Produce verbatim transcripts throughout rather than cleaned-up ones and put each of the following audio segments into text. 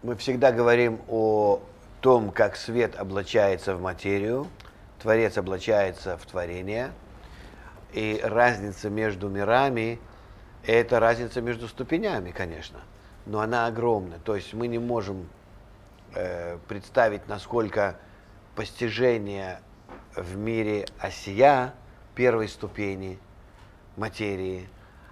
мы всегда говорим о том, как свет облачается в материю, Творец облачается в творение, и разница между мирами – это разница между ступенями, конечно, но она огромна. То есть мы не можем э, представить, насколько постижение в мире осия, первой ступени материи,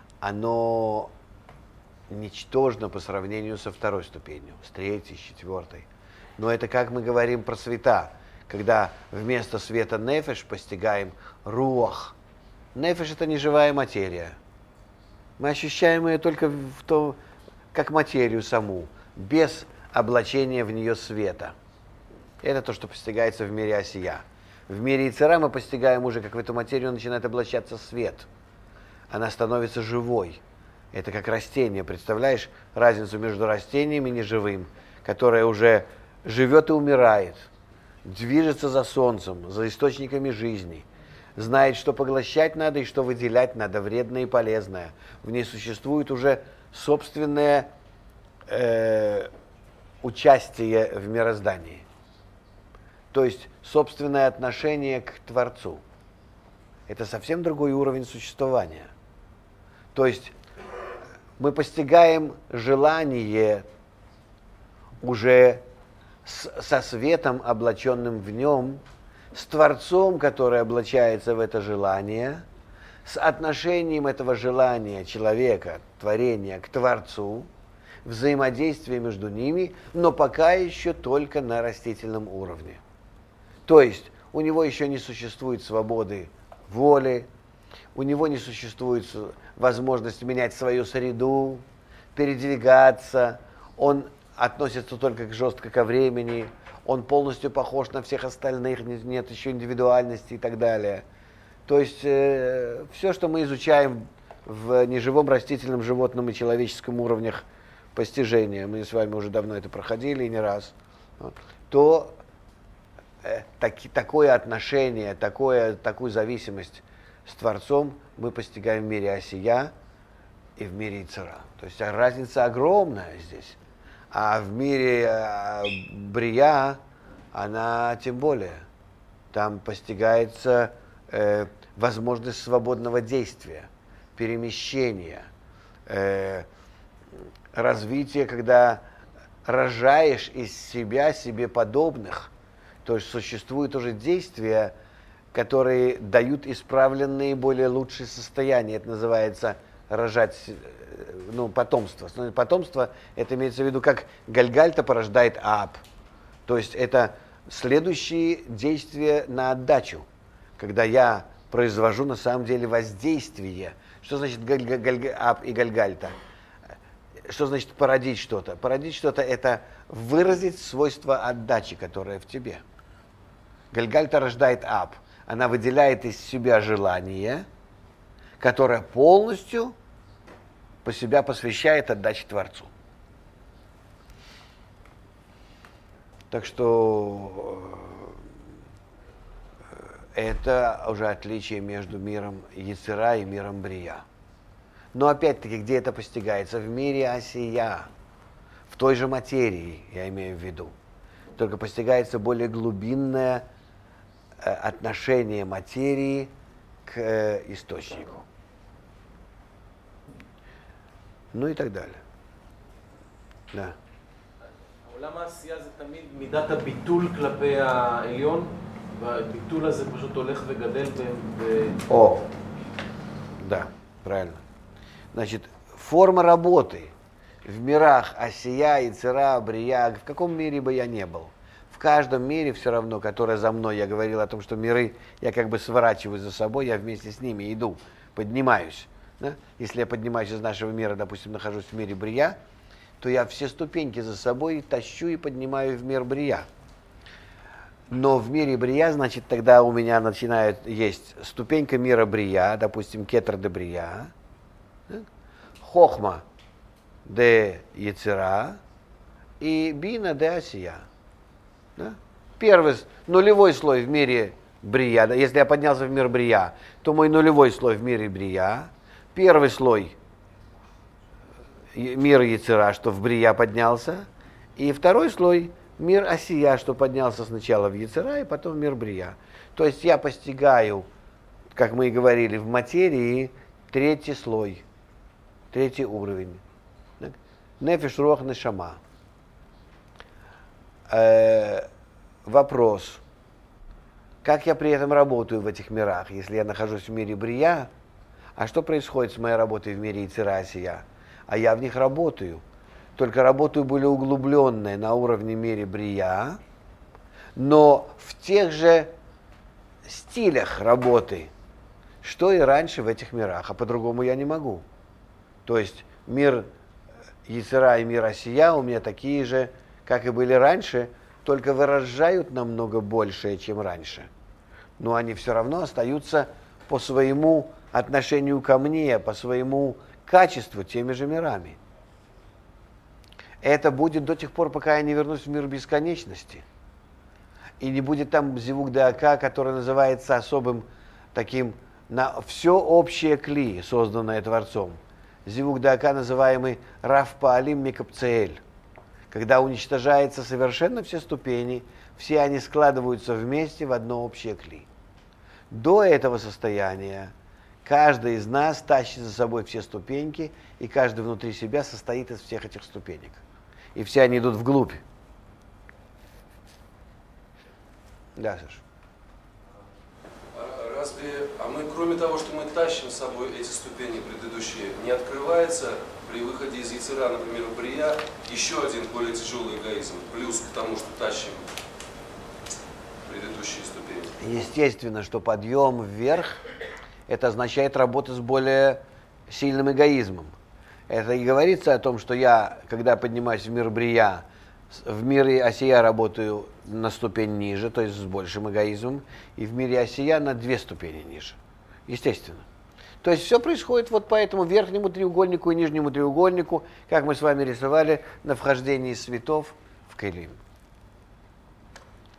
оно ничтожно по сравнению со второй ступенью, с третьей, с четвертой. Но это как мы говорим про света, когда вместо света нефеш постигаем руах. Нефеш – это не живая материя. Мы ощущаем ее только в том, как материю саму, без облачения в нее света. Это то, что постигается в мире осия. В мире Йецер Ха мы постигаем уже, как в эту материю начинает облачаться свет. Она становится живой. Это как растение. Представляешь разницу между растением и неживым, которое уже живет и умирает, движется за солнцем, за источниками жизни, знает, что поглощать надо и что выделять надо, вредное и полезное. В ней существует уже собственное э, участие в мироздании. То есть собственное отношение к Творцу. Это совсем другой уровень существования. То есть мы постигаем желание уже с, со светом, облаченным в нем, с Творцом, который облачается в это желание, с отношением этого желания человека, творения к Творцу, взаимодействие между ними, но пока еще только на растительном уровне. То есть у него еще не существует свободы воли, у него не существует возможности менять свою среду, передвигаться, он относится только к жестко ко времени, он полностью похож на всех остальных, нет еще индивидуальности и так далее. То есть э, все, что мы изучаем в неживом, растительном, животном и человеческом уровнях постижения, мы с вами уже давно это проходили и не раз, то э, таки, такое отношение, такое, такую зависимость с Творцом мы постигаем в мире осия и в мире Йецер Ха. То есть разница огромная здесь. А в мире э, брия, она тем более. Там постигается э, возможность свободного действия, перемещения, э, развития, когда рожаешь из себя себе подобных. То есть существуют уже действия, которые дают исправленные, более лучшие состояния. Это называется рожать, ну, потомство. Потомство, это имеется в виду, как Гальгальта порождает Ааб. То есть это следующие действия на отдачу, когда я произвожу на самом деле воздействие. Что значит Ааб и Гальгальта? Что значит породить что-то? Породить что-то – это выразить свойство отдачи, которое в тебе. Гальгальта рождает Ааб. Она выделяет из себя желание, которое полностью по себя посвящает отдаче Творцу. Так что это уже отличие между миром Йецер Ха и миром брия. Но опять-таки, где это постигается? В мире осия, в той же материи, я имею в виду. Только постигается более глубинное отношение материи к источнику. Ну и так далее. Да. עולם העשייה זה תמיד מידת הביטול כלפי העליון, והביטול הזה פשוט הולך וגדל ב... О, да, правильно. Значит, форма работы в мирах осия, Йецер Ха, брия, в каком мире бы я не был, в каждом мире все равно, которое за мной, я говорил о том, что миры, я как бы сворачиваю за собой, я вместе с ними иду, поднимаюсь. Да? Если я поднимаюсь из нашего мира, допустим, нахожусь в мире брия, то я все ступеньки за собой тащу и поднимаю в мир брия. Но в мире брия, значит, тогда у меня начинает есть ступенька мира брия, допустим, кетер де брия, да? Хохма де Йецер Ха и бина де осия. Да? Первый нулевой слой в мире брия, да? Если я поднялся в мир брия, то мой нулевой слой в мире брия, первый слой мир Йецер Ха, что в брия поднялся, И второй слой – мир Осия, что поднялся сначала в Йецер-ха и потом в мир Брия. То есть я постигаю, как мы и говорили, в материи третий слой, третий уровень. Нефеш, руах, нешама. Э, вопрос. Как я при этом работаю в этих мирах, если я нахожусь в мире Брия? А что происходит с моей работой в мире Йецер-ха, Осия? А я в них работаю. Только работаю более углубленной на уровне мире Брия, но в тех же стилях работы, что и раньше в этих мирах, а по-другому я не могу. То есть мир Йецер-ха и мир Осия у меня такие же, как и были раньше, только выражают намного большее, чем раньше. Но они все равно остаются по своему отношению ко мне, по своему качеству теми же мирами. Это будет до тех пор, пока я не вернусь в мир бесконечности. И не будет там зивук дака, который называется особым таким на все общее кли, созданное Творцом. Зивук дака, называемый Рав Паалим Микапцеэль. Когда уничтожаются совершенно все ступени, все они складываются вместе в одно общее кли. До этого состояния каждый из нас тащит за собой все ступеньки, и каждый внутри себя состоит из всех этих ступенек. И все они идут вглубь. Да, Саша. А разве, а мы, кроме того, что мы тащим с собой эти ступени предыдущие, не открывается при выходе из Йецер-ха, например, в Брия, еще один более тяжелый эгоизм, плюс к тому, что тащим предыдущие ступени? Естественно, что подъем вверх, это означает работа с более сильным эгоизмом. Это и говорится о том, что я, когда поднимаюсь в мир Брия, в мире Осия работаю на ступень ниже, то есть с большим эгоизмом, и в мире Осия на две ступени ниже. Естественно. То есть все происходит вот по этому верхнему треугольнику и нижнему треугольнику, как мы с вами рисовали на вхождении светов в Келим.